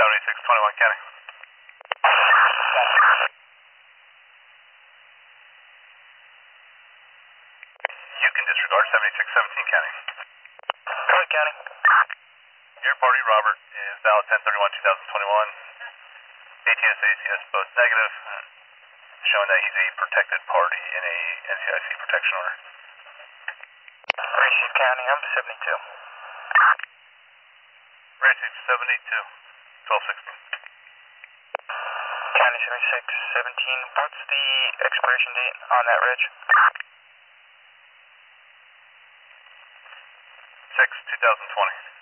7621 County. You can disregard 7617 County. Go ahead, County. Your party, Robert, is valid 10/31/2021. ATS, ACS, both negative, showing that he's a protected party in a NCIC protection order. Receive, County. I'm 72. Receive 72, 1216. County 7617. What's the expiration date on that reg? 6/2020.